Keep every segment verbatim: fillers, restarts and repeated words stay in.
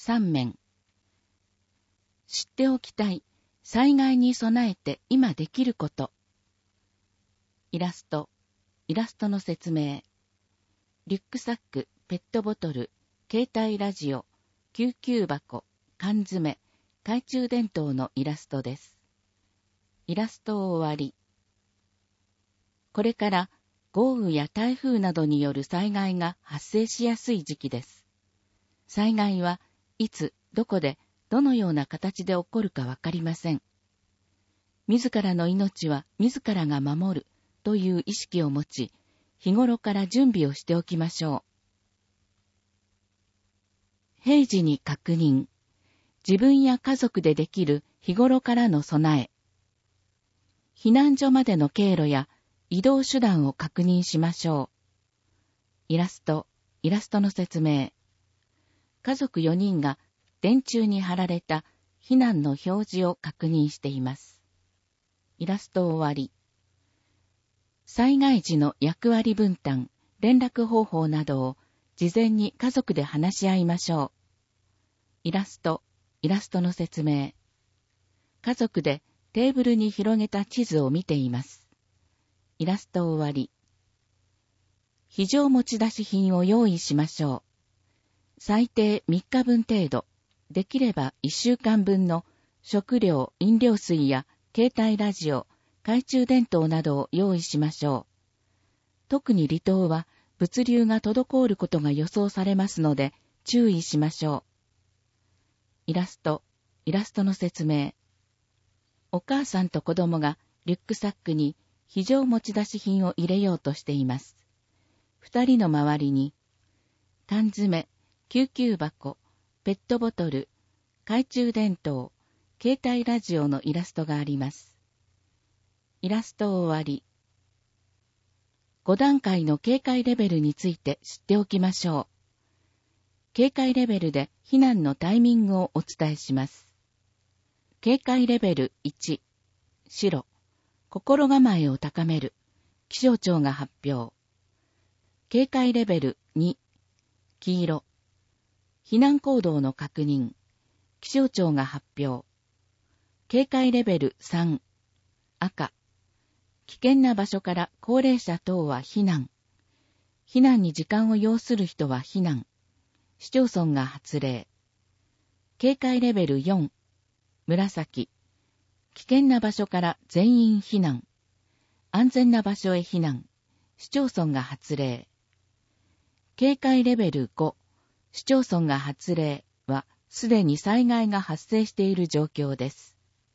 さんめん。知っておきたい、災害に備えて今できること。イラスト、イラストの説明。リュックサック、ペットボトル、携帯ラジオ、救急箱、缶詰、懐中電灯のイラストです。イラスト終わり。これから豪雨や台風などによる災害が発生しやすい時期です。災害はいつ、どこで、どのような形で起こるかわかりません。自らの命は自らが守るという意識を持ち、日頃から準備をしておきましょう。平時に確認。自分や家族でできる日頃からの備え。避難所までの経路や移動手段を確認しましょう。イラスト、イラストの説明。家族よにんが電柱に貼られた避難の表示を確認しています。イラスト終わり。災害時の役割分担、連絡方法などを事前に家族で話し合いましょう。イラスト、イラストの説明。家族でテーブルに広げた地図を見ています。イラスト終わり。非常持ち出し品を用意しましょう。最低みっかぶん程度、できればいっしゅうかんぶんの食料、飲料水や携帯ラジオ、懐中電灯などを用意しましょう。特に離島は物流が滞ることが予想されますので注意しましょう。イラスト、イラストの説明。お母さんと子供がリュックサックに非常持ち出し品を入れようとしています。二人の周りに、缶詰、救急箱、ペットボトル、懐中電灯、携帯ラジオのイラストがあります。イラスト終わり。ごだんかいの警戒レベルについて知っておきましょう。警戒レベルで避難のタイミングをお伝えします。警戒レベルいち、白、心構えを高める、気象庁が発表。警戒レベルに、黄色、避難行動の確認、気象庁が発表。警戒レベルさん、赤、危険な場所から高齢者等は避難。避難に時間を要する人は避難。市町村が発令。警戒レベルよん、紫、危険な場所から全員避難。安全な場所へ避難。市町村が発令。警戒レベルご、市町村が発令は、すでに災害が発生している状況です。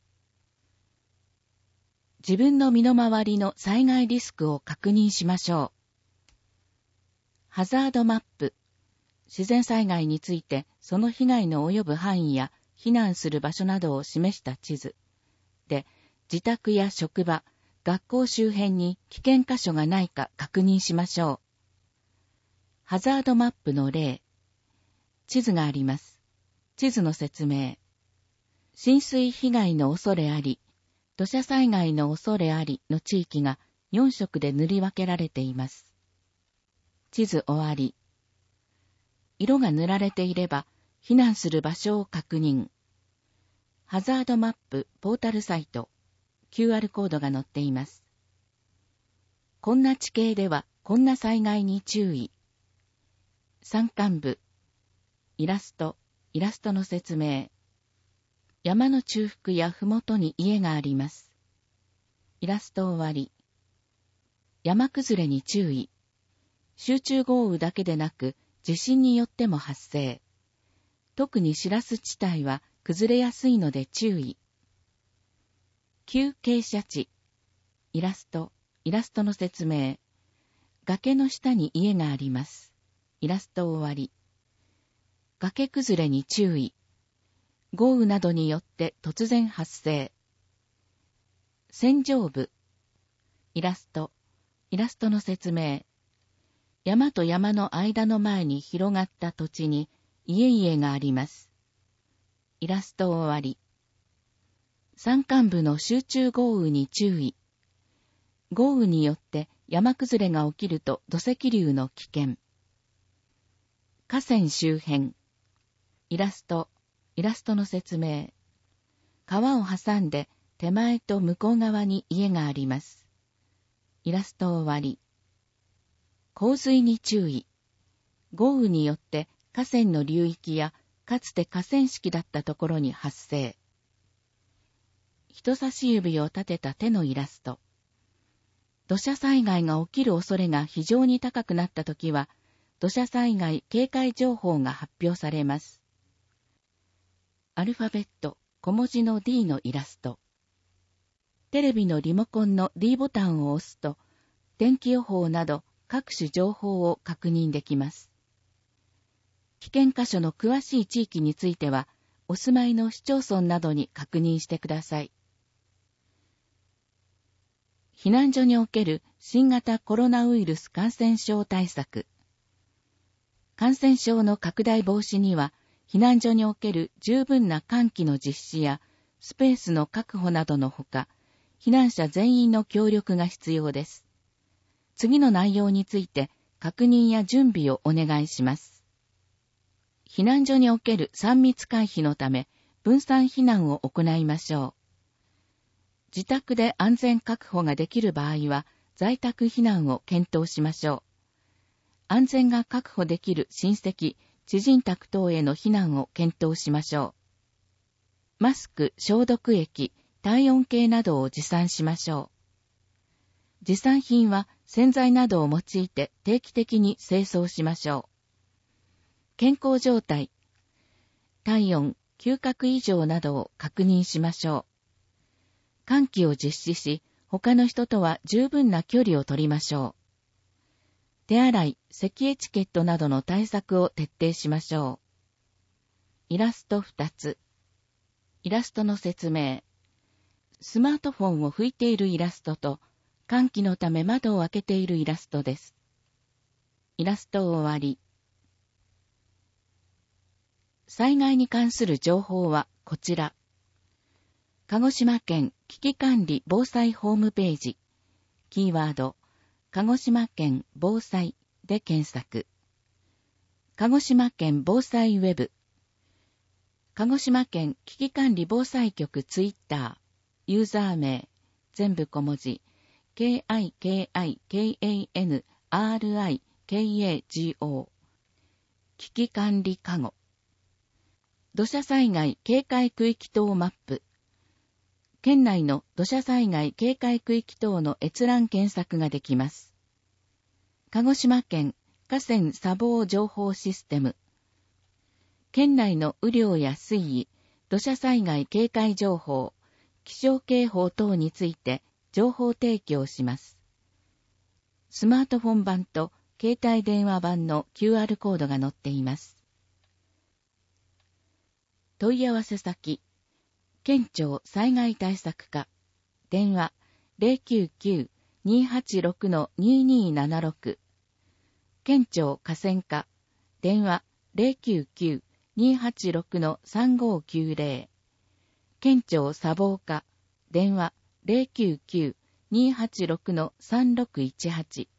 自分の身の回りの災害リスクを確認しましょう。ハザードマップ。自然災害についてその被害の及ぶ範囲や避難する場所などを示した地図で、自宅や職場、学校周辺に危険箇所がないか確認しましょう。ハザードマップの例。地図があります。地図の説明。浸水被害の恐れあり、土砂災害の恐れありの地域がよん色で塗り分けられています。地図終わり。色が塗られていれば、避難する場所を確認。ハザードマップポータルサイト、キューアール コードが載っています。こんな地形では、こんな災害に注意。山間部。イラスト、イラストの説明。山の中腹やふもとに家があります。イラスト終わり。山崩れに注意。集中豪雨だけでなく、地震によっても発生。特にシラス地帯は崩れやすいので注意。急傾斜地。イラスト、イラストの説明。崖の下に家があります。イラスト終わり。崖崩れに注意。豪雨などによって突然発生。扇状部。イラスト、イラストの説明。山と山の間の前に広がった土地に家々があります。イラスト終わり。山間部の集中豪雨に注意。豪雨によって山崩れが起きると土石流の危険。河川周辺。 イラスト、イラストの説明。川を挟んで手前と向こう側に家があります。イラスト終わり。洪水に注意。豪雨によって河川の流域やかつて河川敷だったところに発生。人差し指を立てた手のイラスト。土砂災害が起きる恐れが非常に高くなったときは、土砂災害警戒情報が発表されます。アルファベット小文字の ディー のイラスト。テレビのリモコンの ディー ボタンを押すと、天気予報など各種情報を確認できます。危険箇所の詳しい地域については、お住まいの市町村などに確認してください。避難所における新型コロナウイルス感染症対策。感染症の拡大防止には、避難所における十分な換気の実施や、スペースの確保などのほか、避難者全員の協力が必要です。次の内容について、確認や準備をお願いします。避難所におけるさん密回避のため、分散避難を行いましょう。自宅で安全確保ができる場合は、在宅避難を検討しましょう。安全が確保できる親戚、知人宅等への避難を検討しましょう。マスク、消毒液、体温計などを持参しましょう。持参品は洗剤などを用いて定期的に清掃しましょう。健康状態、体温、嗅覚異常などを確認しましょう。換気を実施し、他の人とは十分な距離を取りましょう。手洗い、咳エチケットなどの対策を徹底しましょう。イラストふたつ。イラストの説明。スマートフォンを拭いているイラストと、換気のため窓を開けているイラストです。イラスト終わり。災害に関する情報はこちら。鹿児島県危機管理防災ホームページ。キーワード、鹿児島県防災で検索。鹿児島県防災ウェブ。鹿児島県危機管理防災局ツイッター。ユーザー名、全部小文字。ケーアイケーアイケーエーエヌアールアイケーエージーオー。危機管理カゴ。土砂災害警戒区域等マップ。県内の土砂災害警戒区域等の閲覧検索ができます。鹿児島県河川砂防情報システム。県内の雨量や水位、土砂災害警戒情報、気象警報等について情報提供します。スマートフォン版と携帯電話版の キューアール コードが載っています。問い合わせ先、県庁災害対策課、電話 ゼロきゅうきゅう にーはちろく にーにーななろく、県庁河川課、電話 ゼロきゅうきゅう にーはちろく さんごーきゅうゼロ、県庁砂防課、電話 ゼロきゅうきゅう にーはちろく さんろくいちはち、